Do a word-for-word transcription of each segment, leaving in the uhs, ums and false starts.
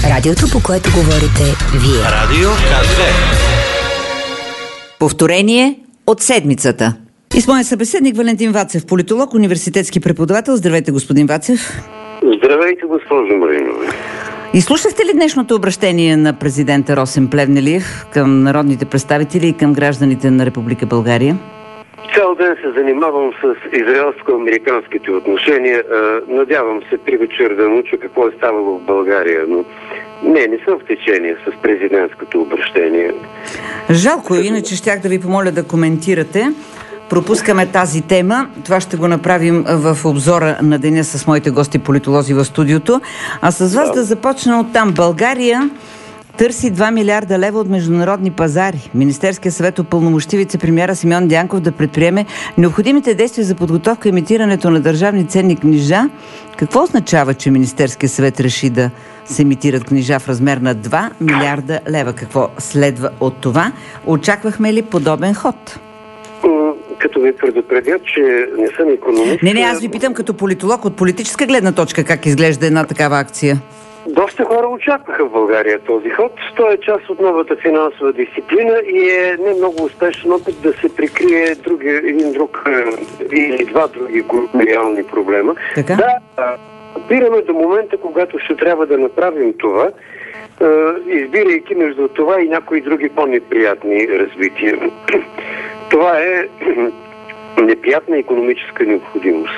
Радиото, по което говорите вие. Радио К две. Повторение от седмицата. И с моя събеседник Валентин Вацев, политолог, университетски преподавател. Здравейте, господин Вацев. Здравейте, госпожо Маринова. И слушахте ли днешното обращение на президента Росен Плевнелиев към народните представители и към гражданите на Република България? Цял ден се занимавам с израелско-американските отношения. Надявам се при вечер да науча какво е ставало в България, но не, не съм в течение с президентското обращение. Жалко, иначе щях да ви помоля да коментирате. Пропускаме тази тема. Това ще го направим в обзора на деня с моите гости политолози в студиото. А с вас да, да започна от там. България търси два милиарда лева от международни пазари. Министерският съвет упълномощи вицепремиера Симеон Дянков да предприеме необходимите действия за подготовка и емитирането на държавни ценни книжа. Какво означава, че Министерският съвет реши да се емитират книжа в размер на два милиарда лева? Какво следва от това? Очаквахме ли подобен ход? Като ви предупредя, че не съм икономист... Не, не, аз ви питам като политолог от политическа гледна точка как изглежда една такава акция. Доста хора очакваха в България този ход. Той е част от новата финансова дисциплина и е не много успешен опит да се прикрие други, един друг или два други реални проблема. Така? Да, опираме до момента, когато ще трябва да направим това, избирайки между това и някои други по-неприятни развития. Това е неприятна икономическа необходимост.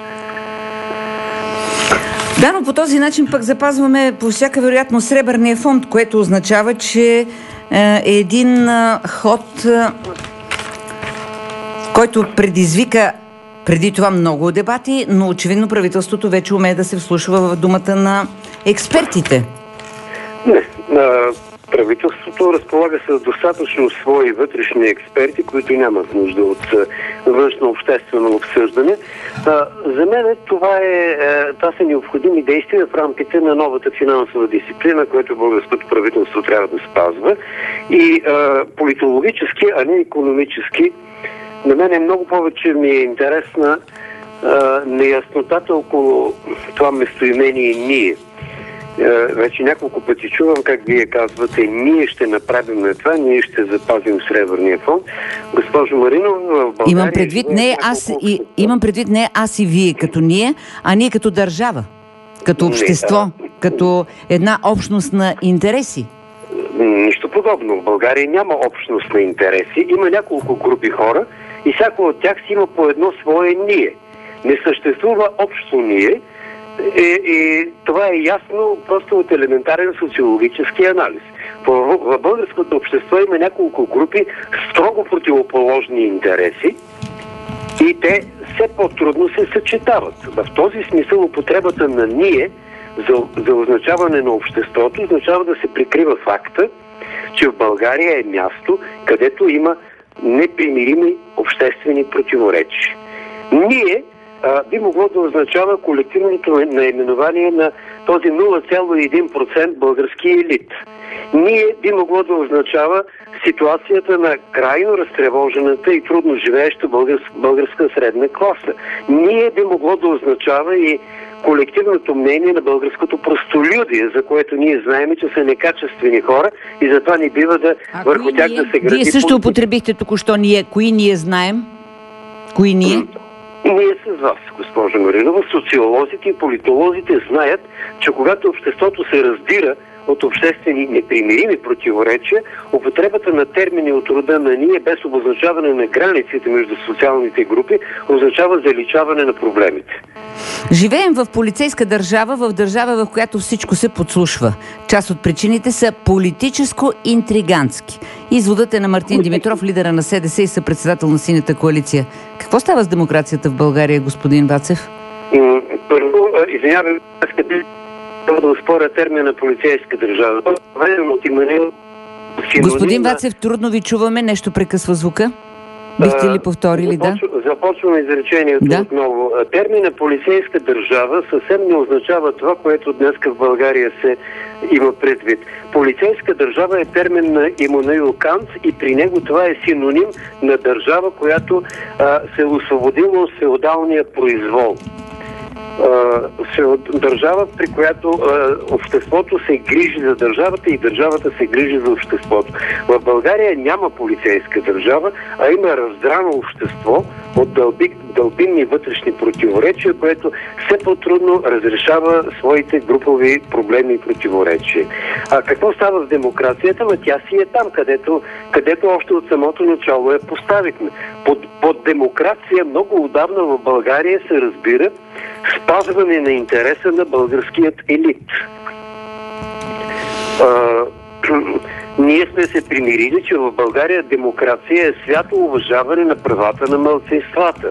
Да, но по този начин пък запазваме по всяка вероятност Сребърния фонд, което означава, че е един е, ход, е, който предизвика преди това много дебати, но очевидно правителството вече умее да се вслушва в думата на експертите. Не, правителството разполага с достатъчно свои вътрешни експерти, които нямат нужда от външно обществено обсъждане. За мен това, е, това са необходими действия в рамките на новата финансова дисциплина, която българското правителство трябва да спазва. И политологически, а не икономически, на мен е много повече ми е интересна неяснотата около това местоимение «ние». Вече няколко пъти чувам как вие казвате, ние ще направим на това, ние ще запазим Сребърния фонд. Госпожо Маринова, в България... Имам предвид не аз и, имам предвид не аз и вие като ние, а ние като държава, като общество, не, а... като една общност на интереси. Нищо подобно. В България няма общност на интереси. Има няколко групи хора и всяко от тях си има по едно свое ние. Не съществува общо ние. И, и това е ясно просто от елементарен социологически анализ. В, в българското общество има няколко групи строго противоположни интереси и те все по-трудно се съчетават. В този смисъл употребата на ние за, за означаване на обществото означава да се прикрива факта, че в България е място, където има непримирими обществени противоречия. Ние би могло да означава колективното наименование на този нула цяло и един процент български елит. Ние би могло да означава ситуацията на крайно разтревожената и трудно живееща българска, българска средна класа. Ние би могло да означава и колективното мнение на българското простолюдие, за което ние знаем, че са некачествени хора и затова не бива да а върху тях ние? да се гради... Вие също политика. Употребихте току-що ние. Кои ние знаем? Кои ние? Ние с вас, госпожа Маринова, социолозите и политолозите знаят, че когато обществото се раздира от обществени непримирими противоречия, употребата на термини от рода на ние без обозначаване на границите между социалните групи означава заличаване на проблемите. Живеем в полицейска държава, в държава, в която всичко се подслушва. Част от причините са политическо-интригански. Изводът е на Мартин Димитров, лидера на СДС и съпредседател на Синята коалиция. Какво става с демокрацията в България, господин Вацев? Първо, извинявам, да успоря термина полицейска държава. Господин Вацев, трудно ви чуваме, нещо прекъсва звука. Бихте ли повторили, да? Започваме изречението да? отново. Термина полицейска държава съвсем не означава това, което днес в България се има предвид. Полицейска държава е термин на Имануил Кант и при него това е синоним на държава, която а, се е освободила от феодалния произвол. държава, при която а, обществото се грижи за държавата и държавата се грижи за обществото. В България няма полицейска държава, а има раздрано общество от дълби, дълбинни вътрешни противоречия, което все по-трудно разрешава своите групови проблеми и противоречия. А какво става в демокрацията? Ма тя си е там, където, където още от самото начало я поставихме. Под, под демокрация много отдавна в България се разбира спазване на интереса на българският елит. А, ние сме се примирили, че в България демокрация е свято уважаване на правата на малцинствата.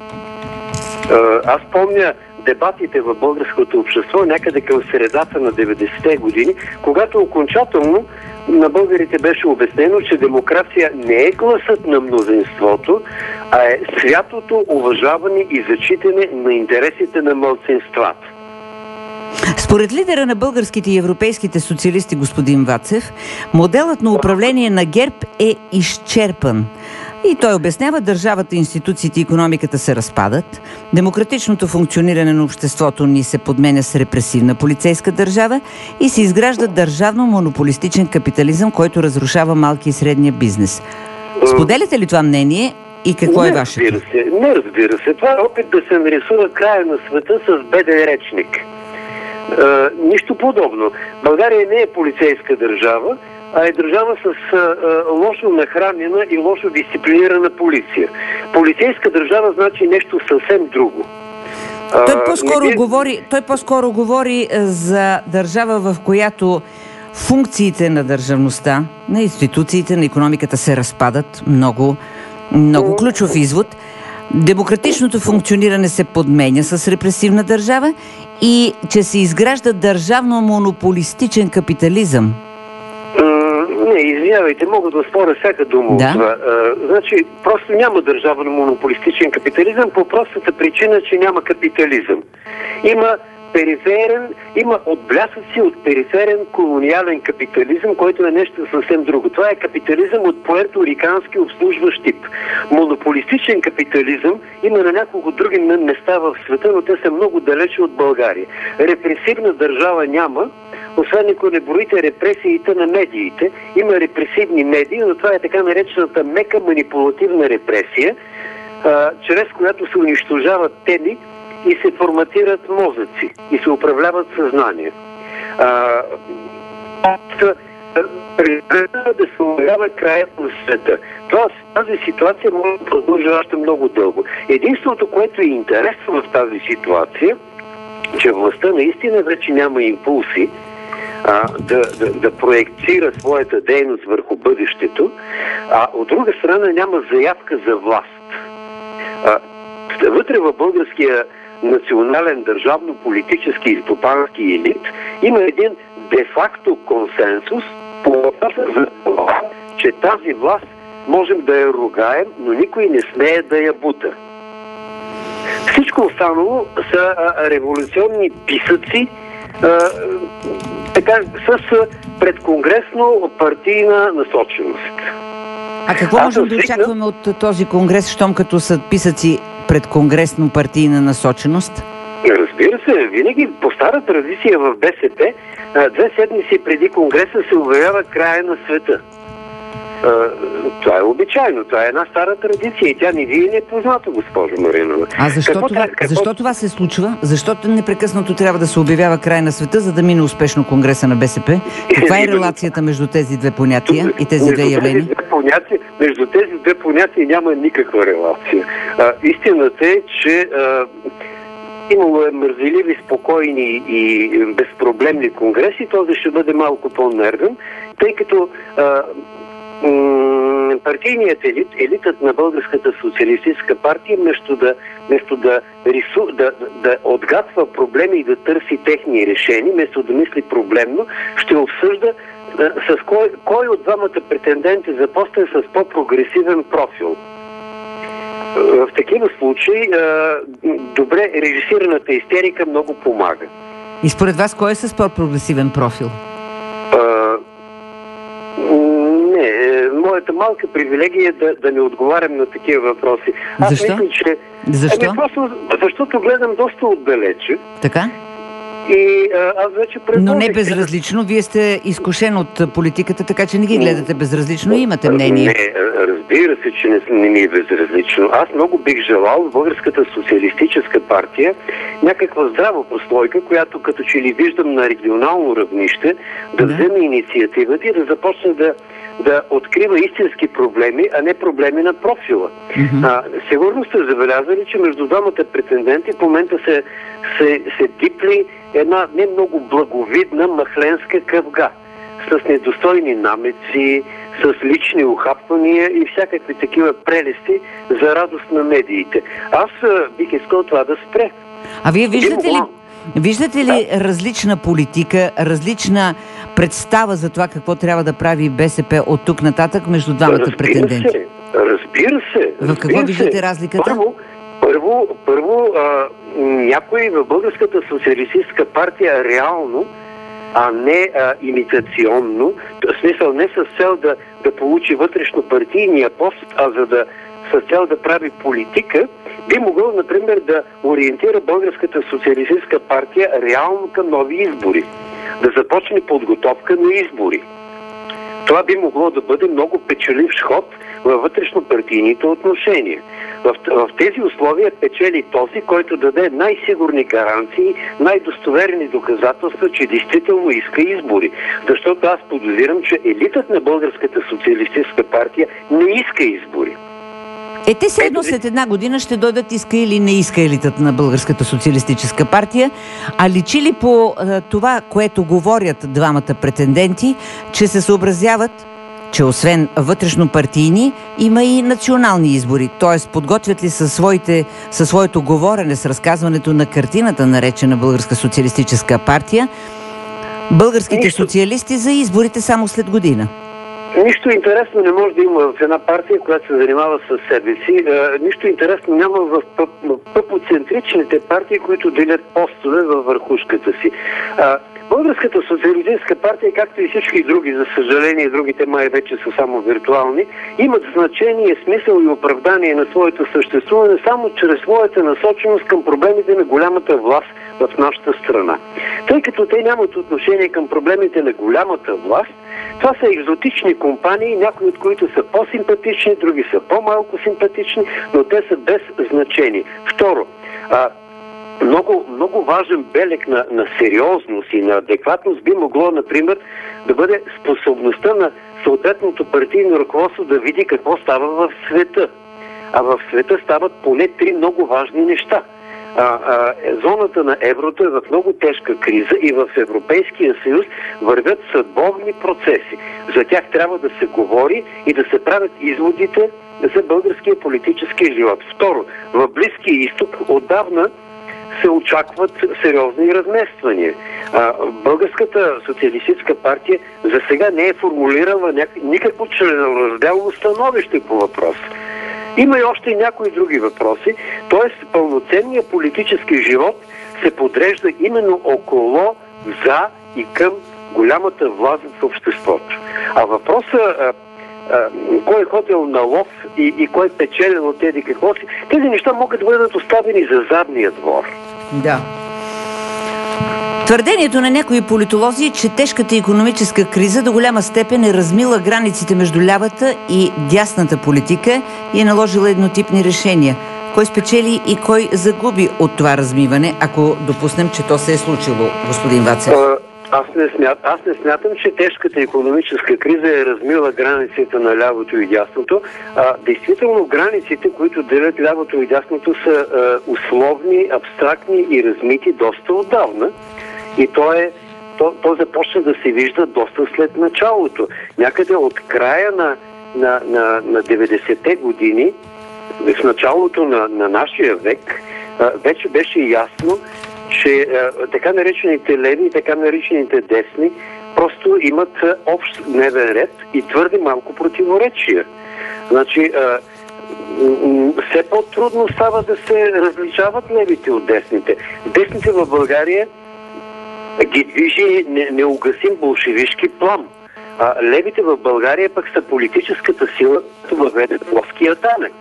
А, аз помня дебатите в българското общество някъде към средата на деветдесетте години, когато окончателно на българите беше обяснено, че демокрация не е гласът на мнозинството, а е святото уважаване и зачитане на интересите на малцинствата. Според лидера на българските и европейските социалисти господин Вацев, моделът на управление на ГЕРБ е изчерпан. И той обяснява, държавата, институциите и икономиката се разпадат, демократичното функциониране на обществото ни се подменя с репресивна полицейска държава и се изгражда държавно-монополистичен капитализъм, който разрушава малки и средния бизнес. Споделяте ли това мнение и какво не, е вашето? Разбира се, не разбира се. Това е опит да се нарисува края на света с беден речник. Е, нищо подобно. България не е полицейска държава, а е държава с а, лошо нахранена и лошо дисциплинирана полиция. Полицейска държава значи нещо съвсем друго. Той по-скоро, не... говори, той по-скоро говори за държава, в която функциите на държавността, на институциите, на икономиката се разпадат. Много, много ключов извод. Демократичното функциониране се подменя с репресивна държава и че се изгражда държавно-монополистичен капитализъм. Не, извинявайте, мога да споря всяка дума да? от това. А, значи, просто няма държавно монополистичен капитализъм по простата причина, че няма капитализъм. Има периферен, има отблясъци от периферен колониален капитализъм, който е нещо съвсем друго. Това е капитализъм от пуерторикански обслужващ тип. Монополистичен капитализъм има на няколко други места в света, но те са много далече от България. Репресивна държава няма, освен ако не броите репресиите на медиите. Има репресивни медии, но това е така наречената мека манипулативна репресия, а, чрез която се унищожават теми и се форматират мозъци и се управляват съзнание. А, да се уверява краят на света. Това, тази ситуация може да продължи още много дълго. Единството, което е интересно в тази ситуация, че властта наистина вече няма импулси а, да, да, да проекцира своята дейност върху бъдещето, а от друга страна няма заявка за власт. А, вътре в българския национален, държавно-политически и стопански елит има един де-факто консенсус по въпроса за това, че тази власт можем да я ругаем, но никой не смее да я бута. Всичко останало са а, революционни писъци а, така, с предконгресно партийна насоченост. А какво Аз можем да очакваме от този конгрес, щом като са писъци предконгресно партийна насоченост? Разбира се, винаги по стара традиция в БСП две седмици преди конгреса се обявява края на света. Това е обичайно, това е една стара традиция и тя ни вие не е позната, госпожо Маринова. А защо, какво, това, какво... защо това се случва? Защото непрекъснато трябва да се обявява край на света, за да мине успешно конгреса на БСП? Каква е релацията между тези две понятия и тези две явления? Между тези две понятия няма никаква релация. А, истината е, че а, имало е мързеливи, спокойни и безпроблемни конгреси, този ще бъде малко по-нервен, тъй като а, м- партийният елит, елитът на Българската социалистическа партия, вместо да, вместо да, рису, да, да отгатва проблеми и да търси техни решения, вместо да мисли проблемно, ще обсъжда с кой, кой от двамата претенденти за поста е с по-прогресивен профил. В такива случаи добре режисираната истерика много помага. И според вас кой е с по-прогресивен профил? А, не, моята малка привилегия да, да не отговарям на такива въпроси. Аз Защо? мисля, че... Защо? Ами просто, защото гледам доста отдалече. Така? И а, аз вече предложих... Но не безразлично. Вие сте изкушен от политиката, така че не ги гледате безразлично и имате мнение. Не, разбира се, че не, не ми е безразлично. Аз много бих желал в Българската социалистическа партия някаква здрава прослойка, която като че ли виждам на регионално равнище, да, да. вземе инициативата и да започне да, да открива истински проблеми, а не проблеми на профила. Mm-hmm. А, сигурно сте забелязали, че между двамата претенденти в момента се, се, се дипли една не много благовидна махленска къвга с недостойни намеци, с лични ухапвания и всякакви такива прелести за радост на медиите. Аз а, бих искал това да спре. А вие виждате ли, виждате ли да. различна политика, различна представа за това какво трябва да прави БСП от тук нататък между двамата разбира претенденти? Се, разбира се. В какво разбира виждате се. разликата? Първо, първо, първо а, някой в Българската социалистическа партия реално, а не а, имитационно, в смисъл не с цел да, да получи вътрешно партийния пост, а за да с цел да прави политика, би могъл, например, да ориентира Българската социалистическа партия реално към нови избори. Да започне подготовка на избори. Това би могло да бъде много печелив ход във вътрешно-партийните отношения. В, в тези условия печели този, който даде най-сигурни гаранции, най-достоверни доказателства, че действително иска избори. Защото аз подозирам, че елитът на Българската социалистическа партия не иска избори. Е, те средно след една година ще дойдат иска или не иска елитът на Българската социалистическа партия, а личи ли по а, това, което говорят двамата претенденти, че се съобразяват, че освен вътрешно-партийни, има и национални избори. Т.е. подготвят ли със, своите, със своето говорене, с разказването на картината, наречена Българска социалистическа партия, българските Нищо. социалисти за изборите само след година? Нищо интересно не може да има в една партия, която се занимава с себе си. Нищо интересно няма в пъпоцентричните партии, които делят постове във върхушката си. Българската социалистическа партия, както и всички други, за съжаление, другите май вече са само виртуални, имат значение, смисъл и оправдание на своето съществуване само чрез своята насоченост към проблемите на голямата власт в нашата страна. Тъй като те нямат отношение към проблемите на голямата власт, това са екзотични компании, някои от които са по-симпатични, други са по-малко симпатични, но те са без значение. Второ, а, Много, много важен белег на, на сериозност и на адекватност би могло, например, да бъде способността на съответното партийно ръководство да види какво става в света. А в света стават поне три много важни неща. А, а, зоната на еврото е в много тежка криза и в Европейския съюз вървят съдбовни процеси. За тях трябва да се говори и да се правят изводите за българския политически живот. Второ, в Близкия изток отдавна се очакват сериозни размествания. А, Българската социалистическа партия за сега не е формулирала няк... никакво членоразделно становище по въпрос. Има и още някои други въпроси, т.е. пълноценният политически живот се подрежда именно около, за и към голямата власт в обществото. А въпросът кой е ходил на лов и, и кой е печелен от тези какво си, тези неща могат да бъдат оставени за задния двор. Да. Твърдението на някои политолози е, че тежката икономическа криза до голяма степен е размила границите между лявата и дясната политика и е наложила еднотипни решения. Кой спечели и кой загуби от това размиване, ако допуснем, че то се е случило, господин Вацев? Аз не, смят, аз не смятам, че тежката икономическа криза е размила границите на лявото и дясното. А, действително границите, които делят лявото и дясното, са а, условни, абстрактни и размити доста отдавна. И то, е, то, то започна да се вижда доста след началото. Някъде от края на, на, на, на деветдесетте години, в началото на, на нашия век, а, вече беше ясно, че а, така наречените леви и така наречените десни просто имат а, общ дневен ред и твърде малко противоречия. Значи, а, м- все по-трудно става да се различават левите от десните. Десните в България ги движи не, неугасим болшевишки план. А, левите в България пък са политическата сила, която въведе плоския данък.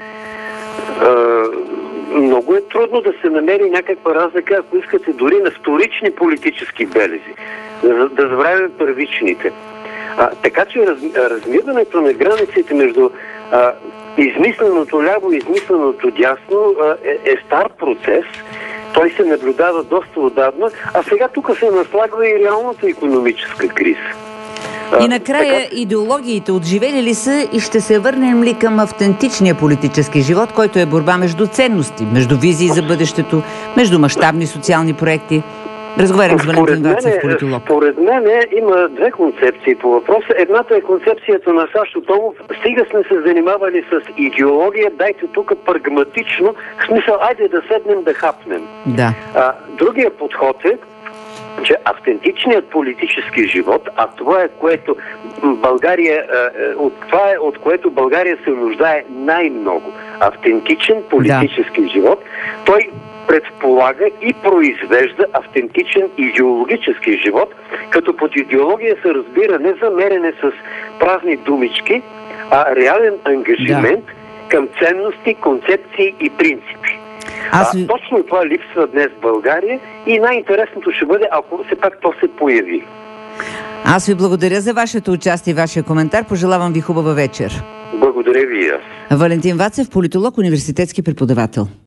Много е трудно да се намери някаква разлика, ако искате, дори на вторични политически белези. Да, да забравяме първичните. А, така че раз, размиването на границите между а, измисленото ляво и измисленото дясно а, е, е стар процес. Той се наблюдава доста отдавна, а сега тук се наслагва и реалната икономическа криза. И накрая, така... идеологиите отживели ли са и ще се върнем ли към автентичния политически живот, който е борба между ценности, между визии за бъдещето, между мащабни социални проекти? Разговарям с Валентин Вацев, политолог. Според мен има две концепции по въпроса. Едната е концепцията на Сашо Томов. Стига сме се занимавали с идеология, дайте тук прагматично, в смисъл, айде да седнем да хапнем. Да. А, другия подход е, че автентичният политически живот, а това е което България, от това е от което България се нуждае най-много. Автентичен политически да. живот, той предполага и произвежда автентичен идеологически живот, като под идеология се разбира не замерене с празни думички, а реален ангажимент да. към ценности, концепции и принципи. Аз... А, точно това липсва днес в България и най-интересното ще бъде, ако все пак то се появи. Аз ви благодаря за вашето участие и вашия коментар. Пожелавам ви хубава вечер. Благодаря ви и аз. Валентин Вацев, политолог, университетски преподавател.